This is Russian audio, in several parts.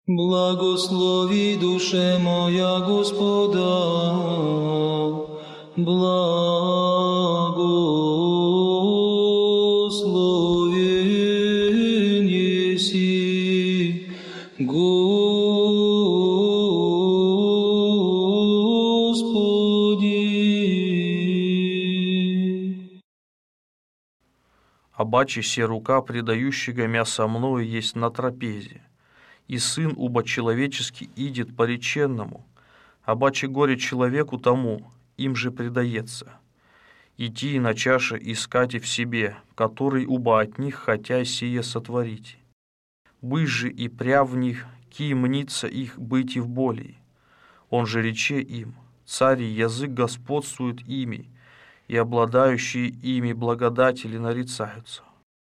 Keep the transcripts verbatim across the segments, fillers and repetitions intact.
Благослови, душе моя, Господа, благословен еси, Господи. Обаче се рука, предающего мя со мною, есть на трапезе, и сын уба человеческий идет по реченному, обаче горе человеку тому, им же предается. Идти на чаше искать и в себе, который уба от них хотя сие сотворить. Быть же и пря в них, ки мнится их быть и в боли. Он же рече им, цари язык господствует ими, и обладающие ими благодатели нарицаются.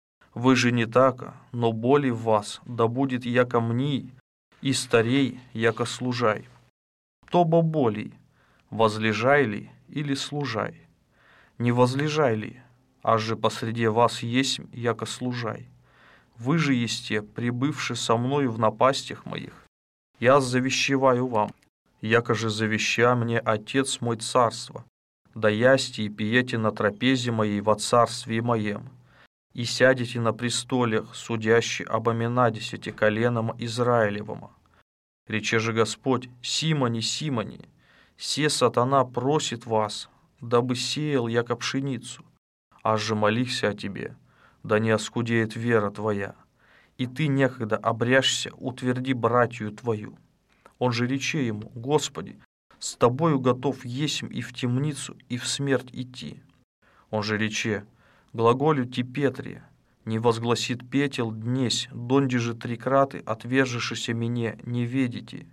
Вы же не така, но боли в вас, да будет яко мни, и старей, яко служай. Кто бо болей, возлежай ли или служай? Не возлежай ли, аж же посреди вас есть, яко служай. Вы же есте, прибывши со мною в напастях моих, я завещеваю вам, яко же завеща мне Отец мой царство, да ясте и пиете на трапезе моей во царстве моем, и сядете на престолях, судящий обоминадесяти коленом Израилевому. Рече же Господь: Симоне, Симоне, се сатана просит вас, дабы сеял яко пшеницу, аж же молихся о тебе, да не оскудеет вера твоя, и ты некогда обряшься, утверди братью твою. Он же рече ему: Господи, с тобою готов есмь и в темницу, и в смерть идти. Он же рече: глаголю ти Петре, не возгласит петел днесь, донде же три краты, отвержешися мне, не ведите.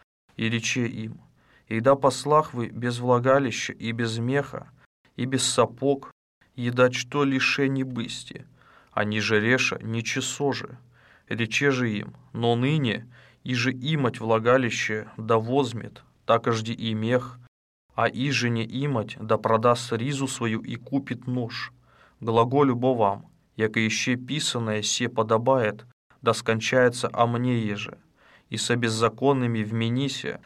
И рече им: ида послах вы без влагалища и без меха, и без сапог, едать что лише не бысти, они же реша ничесо же. Рече же им: но ныне, и же имать влагалище да возмет, такожди и мех, а иже не имать, да продаст ризу свою и купит нож. Глаголю бо вам, яко еще писанное се подобает, да скончается о мне еже, и со беззаконными вменися,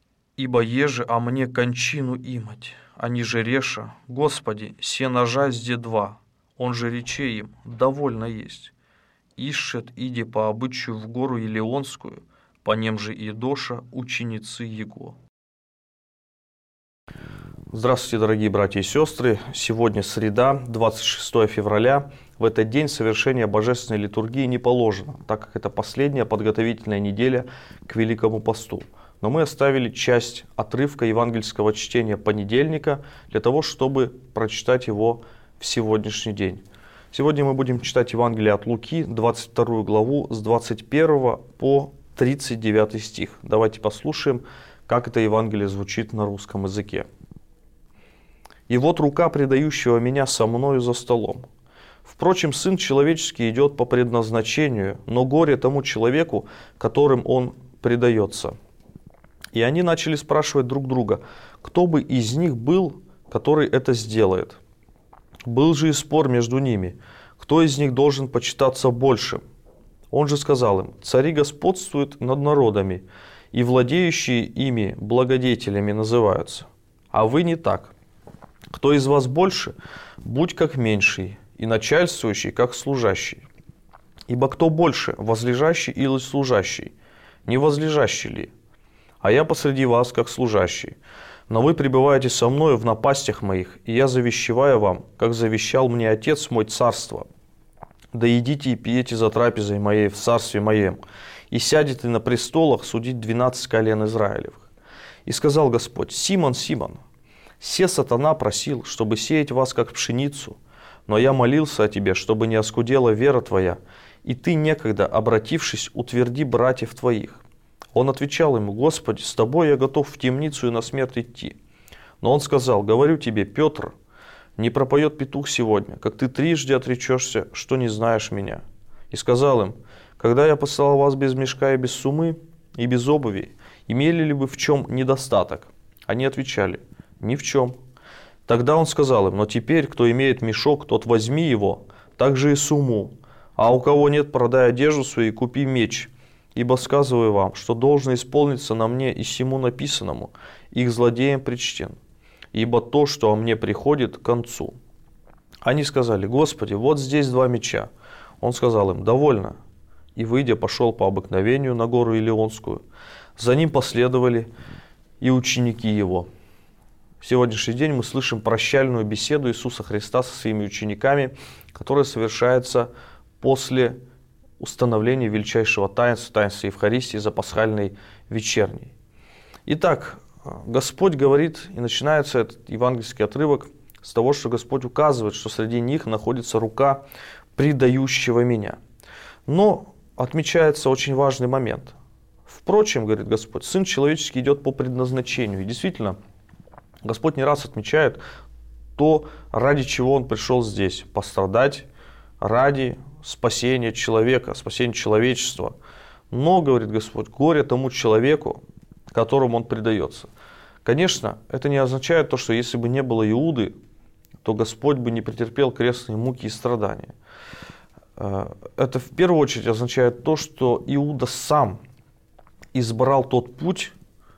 ибо еже о мне кончину имать, они же реша: Господи, се ножа сде два. Он же рече им: довольно есть. Ишет иди по обычаю в гору Елеонскую, по нем же и Доша, ученицы его. Здравствуйте, дорогие братья и сестры! Сегодня среда, двадцать шестое февраля. В этот день совершение божественной литургии не положено, так как это последняя подготовительная неделя к Великому посту. Но мы оставили часть отрывка евангельского чтения понедельника для того, чтобы прочитать его в сегодняшний день. Сегодня мы будем читать Евангелие от Луки, двадцать вторую главу, с двадцать первого по тридцать девятый стих. Давайте послушаем, как это Евангелие звучит на русском языке. «И вот рука предающего меня со мною за столом. Впрочем, Сын Человеческий идет по предназначению, но горе тому человеку, которым он предается». И они начали спрашивать друг друга, кто бы из них был, который это сделает. Был же и спор между ними, кто из них должен почитаться большим. Он же сказал им: цари господствуют над народами, и владеющие ими благодетелями называются. А вы не так. Кто из вас больше, будь как меньший, и начальствующий, как служащий. Ибо кто больше, возлежащий или служащий? Не возлежащий ли? А я посреди вас, как служащий. Но вы пребываете со мною в напастях моих, и я завещеваю вам, как завещал мне Отец мой царство. Да едите и пиете за трапезой моей в царстве моем, и сядете на престолах судить двенадцать колен Израилевых. И сказал Господь: Симон, Симон, се сатана просил, чтобы сеять вас, как пшеницу, но я молился о тебе, чтобы не оскудела вера твоя, и ты некогда, обратившись, утверди братьев твоих. Он отвечал ему: Господи, с тобой я готов в темницу и на смерть идти. Но он сказал: говорю тебе, Петр, не пропоет петух сегодня, как ты трижды отречешься, что не знаешь меня. И сказал им: когда я послал вас без мешка и без сумы, и без обуви, имели ли вы в чем недостаток? Они отвечали: ни в чем. Тогда он сказал им: но теперь, кто имеет мешок, тот возьми его, также и сумму, а у кого нет, продай одежду свою и купи меч, Ибо сказываю вам, что должно исполниться на мне и сему написанному, их злодеям причтен. Ибо то, что о мне приходит, к концу». Они сказали: «Господи, вот здесь два меча». Он сказал им: «Довольно». И, выйдя, пошел по обыкновению на гору Илионскую. За ним последовали и ученики его. В сегодняшний день мы слышим прощальную беседу Иисуса Христа со своими учениками, которая совершается после установления величайшего таинства, таинства Евхаристии за пасхальной вечерней. Итак, Господь говорит, и начинается этот евангельский отрывок с того, что Господь указывает, что среди них находится рука предающего меня. Но отмечается очень важный момент. Впрочем, говорит Господь, Сын Человеческий идет по предназначению. И действительно, Господь не раз отмечает то, ради чего Он пришел здесь. Пострадать ради спасения человека, спасения человечества. Но, говорит Господь, горе тому человеку, которому он предается. Конечно, это не означает то, что если бы не было Иуды, то Господь бы не претерпел крестные муки и страдания. Это в первую очередь означает то, что Иуда сам избрал тот путь,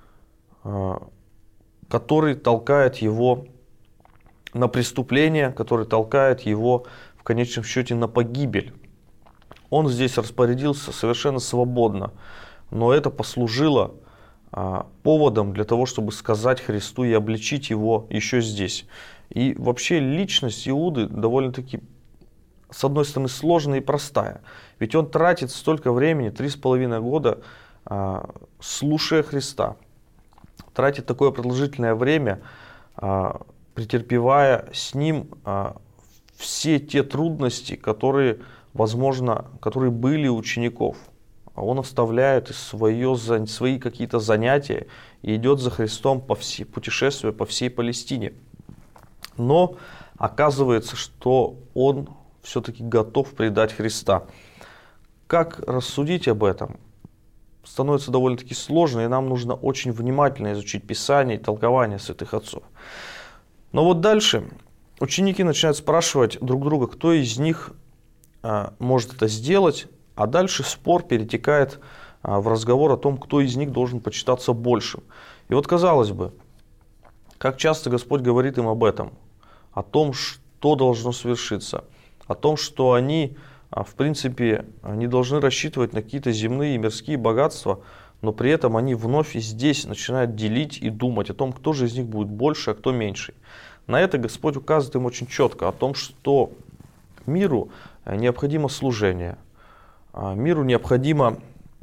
который толкает его на преступление, который толкает его в конечном счете на погибель. Он здесь распорядился совершенно свободно, но это послужило поводом для того, чтобы сказать Христу и обличить его еще здесь. И вообще личность Иуды довольно-таки, с одной стороны, сложная и простая. Ведь он тратит столько времени, три с половиной года, слушая Христа. Тратит такое продолжительное время, претерпевая с ним все те трудности, которые, возможно, которые были у учеников. Он оставляет свое, свои какие-то занятия и идет за Христом по всей, путешествуя по всей Палестине. Но оказывается, что он все-таки готов предать Христа. Как рассудить об этом? Становится довольно-таки сложно, и нам нужно очень внимательно изучить Писание и толкование святых отцов. Но вот дальше ученики начинают спрашивать друг друга, кто из них а, может это сделать, а дальше спор перетекает а, в разговор о том, кто из них должен почитаться большим. И вот казалось бы, как часто Господь говорит им об этом, о том, что должно свершиться, о том, что они, а, в принципе, не должны рассчитывать на какие-то земные и мирские богатства, но при этом они вновь и здесь начинают делить и думать о том, кто же из них будет больше, а кто меньше. На это Господь указывает им очень четко, о том, что миру необходимо служение, миру необходимо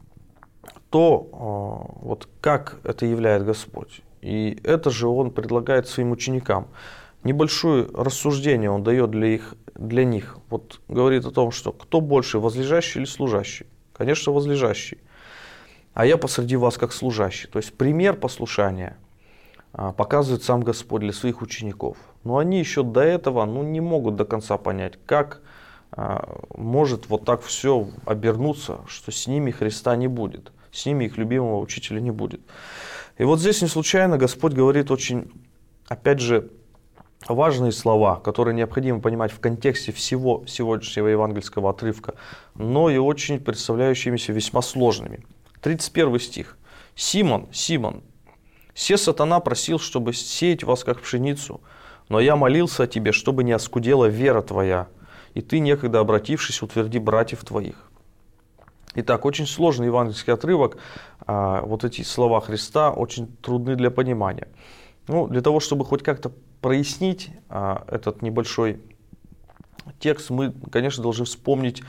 то, вот как это являет Господь. И это же Он предлагает своим ученикам. Небольшое рассуждение Он дает для, их, для них. Вот говорит о том, что кто больше, возлежащий или служащий? Конечно, возлежащий. А я посреди вас как служащий. То есть пример послушания показывает сам Господь для своих учеников. Но они еще до этого ну, не могут до конца понять, как а, может вот так все обернуться, что с ними Христа не будет, с ними их любимого учителя не будет. И вот здесь не случайно Господь говорит очень, опять же, важные слова, которые необходимо понимать в контексте всего сегодняшнего евангельского отрывка, но и очень представляющимися весьма сложными. тридцать первый стих. «Симон, Симон, се сатана просил, чтобы сеять вас, как пшеницу, но я молился о тебе, чтобы не оскудела вера твоя, и ты, некогда обратившись, утверди братьев твоих». Итак, очень сложный евангельский отрывок. Вот эти слова Христа очень трудны для понимания. Ну, для того, чтобы хоть как-то прояснить этот небольшой текст, мы, конечно, должны вспомнить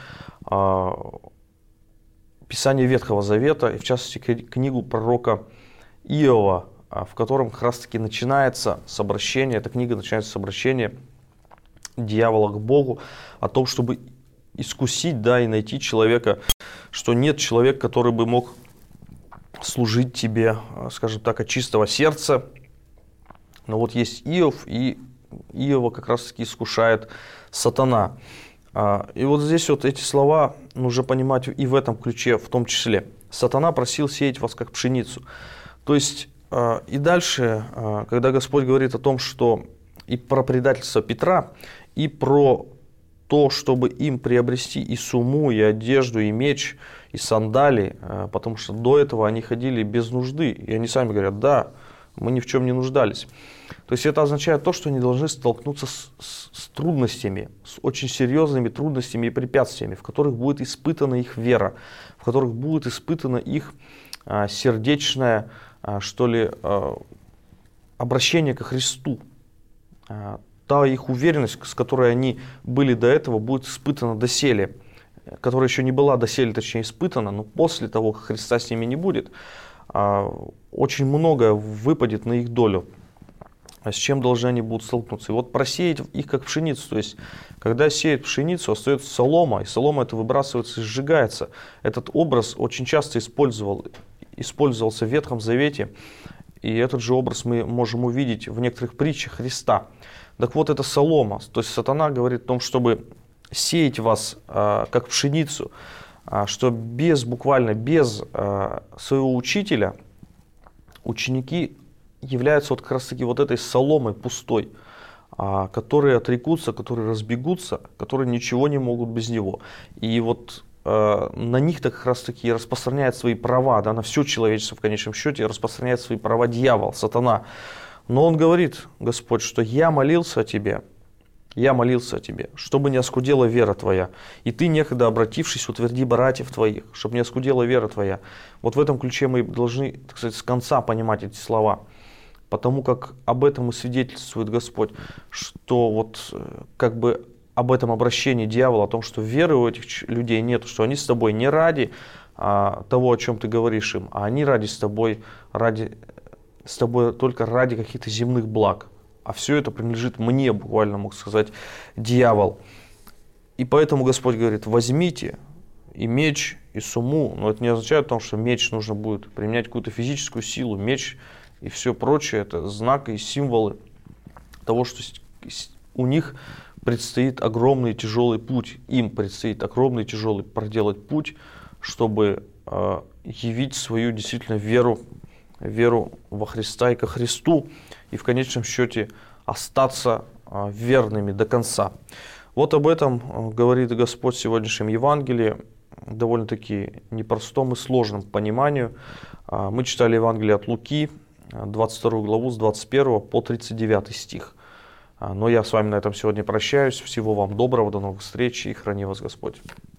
Писание Ветхого Завета, и в частности книгу пророка Иова, в котором как раз таки начинается с обращения, эта книга начинается с обращения дьявола к Богу, о том, чтобы искусить, да, и найти человека, что нет человека, который бы мог служить тебе, скажем так, от чистого сердца. Но вот есть Иов, и Иова как раз таки искушает сатана. И вот здесь вот эти слова нужно понимать и в этом ключе в том числе. Сатана просил сеять вас как пшеницу. То есть и дальше, когда Господь говорит о том, что и про предательство Петра, и про то, чтобы им приобрести и сумму, и одежду, и меч, и сандали, потому что до этого они ходили без нужды. И они сами говорят, да, мы ни в чем не нуждались. То есть это означает то, что они должны столкнуться с, с, с трудностями, с очень серьезными трудностями и препятствиями, в которых будет испытана их вера, в которых будет испытана их а, сердечное, а, что ли, а, обращение ко Христу. А, та их уверенность, с которой они были до этого, будет испытана доселе, которая еще не была доселе, точнее, испытана, но после того, как Христа с ними не будет, а, очень многое выпадет на их долю. А с чем должны они будут столкнуться? И вот просеять их как пшеницу. То есть, когда сеют пшеницу, остается солома, и солома это выбрасывается и сжигается. Этот образ очень часто использовал, использовался в Ветхом Завете. И этот же образ мы можем увидеть в некоторых притчах Христа. Так вот, это солома. То есть, сатана говорит о том, чтобы сеять вас а, как пшеницу, а, что без, буквально без а, своего учителя, ученики являются вот как раз таки вот этой соломой пустой, а, которые отрекутся, которые разбегутся, которые ничего не могут без него. И вот а, на них так как раз таки распространяет свои права, да, на все человечество в конечном счете распространяет свои права дьявол, сатана. Но он говорит, Господь, что я молился о тебе, я молился о тебе, чтобы не оскудела вера твоя. И ты, некогда обратившись, утверди братьев твоих, чтобы не оскудела вера твоя. Вот в этом ключе мы должны, так сказать, с конца понимать эти слова. Потому как об этом и свидетельствует Господь, что вот как бы об этом обращении дьявола, о том, что веры у этих людей нет, что они с тобой не ради а, того, о чем ты говоришь им, а они ради с тобой, ради, с тобой только ради каких-то земных благ. А все это принадлежит мне, буквально мог сказать дьявол. И поэтому Господь говорит, возьмите и меч, и сумму. Но это не означает о том, что меч нужно будет применять какую-то физическую силу. Меч и все прочее, это знаки и символы того, что у них предстоит огромный тяжелый путь. Им предстоит огромный тяжелый проделать путь, чтобы э, явить свою действительно веру, веру во Христа и ко Христу, и в конечном счете остаться э, верными до конца. Вот об этом э, говорит Господь в сегодняшнем Евангелии, довольно-таки непростом и сложном пониманию. Э, мы читали Евангелие от Луки, двадцать вторую главу, с двадцать первого по тридцать девятый стих. Но я с вами на этом сегодня прощаюсь. Всего вам доброго, до новых встреч и храни вас Господь.